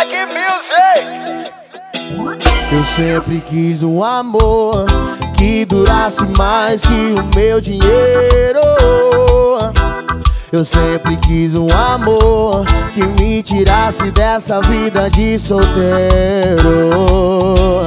Black Music. Eu sempre quis um amor que durasse mais que o meu dinheiro. Eu sempre quis um amor que me tirasse dessa vida de solteiro.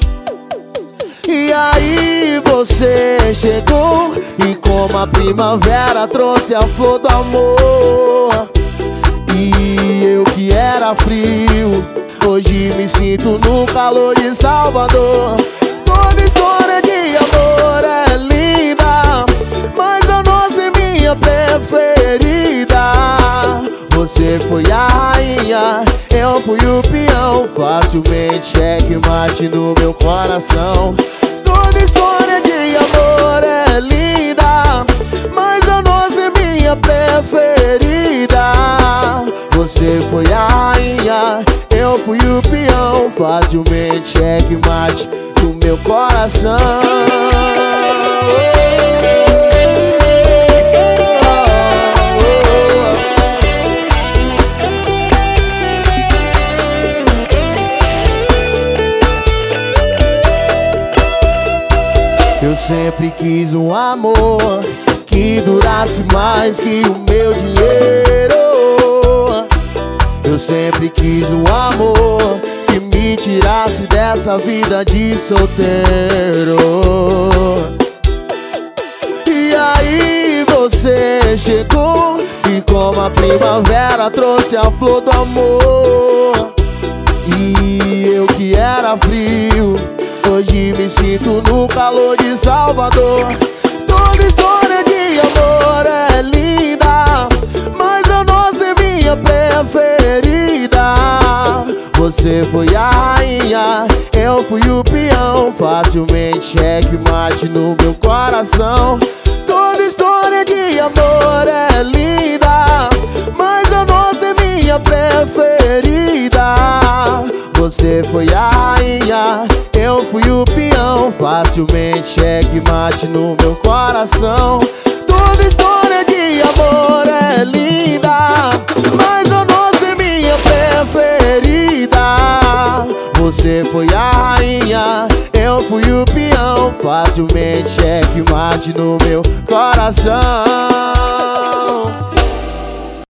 E aí você chegou e como a primavera trouxe a flor do amor. E eu que era frio, hoje me sinto no calor de Salvador. Toda história de amor é linda, mas a nossa é minha preferida. Você foi a rainha, eu fui o peão, facilmente checkmate no meu coração. Toda história de amor é linda, mas a nossa é minha preferida. Você foi a rainha, eu fui o peão, facilmente checkmate no meu coração. Eu sempre quis um amor que durasse mais que o meu dinheiro. Eu sempre quis um amor que me tirasse dessa vida de solteiro. E aí você chegou e como a primavera trouxe a flor do amor. E eu que era frio, hoje me sinto no calor de Salvador. Toda história de amor é linda, mas a nossa é minha preferida. Você foi a rainha, eu fui o peão, facilmente checkmate no meu coração. Toda história de amor é linda, mas a nossa é minha preferida. Você foi a rainha, eu fui o peão, facilmente checkmate no meu coração. Toda história de amor é linda, mas a nossa é minha preferida. Você foi a rainha, eu fui o peão, facilmente checkmate no meu coração.